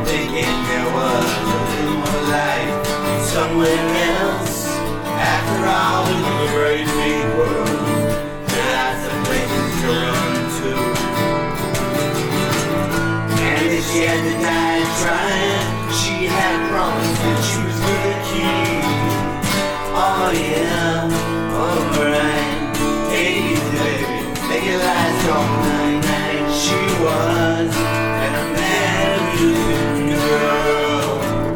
thinking there was a little more life somewhere else. After all, in the great big world, there are lots of places to run to. And if she had to die trying, she had promised that she was the key. Oh yeah, alright. Hey baby, make it last all night. She was an American girl.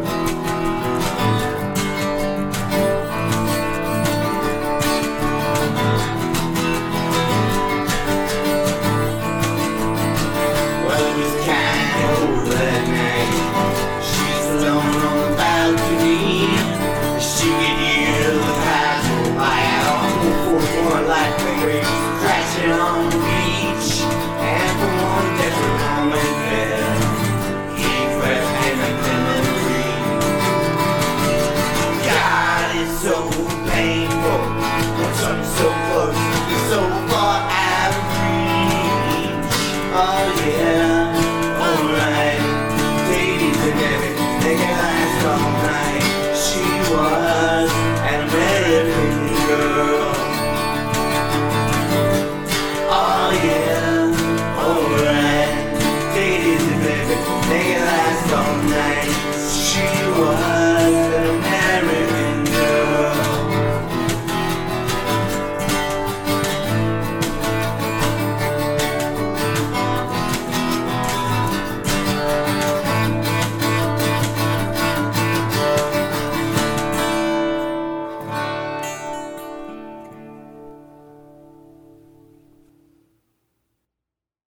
Well, it was kind of cold that night. She's alone on the balcony. She could hear the pipes go by out on the 4th floor like the great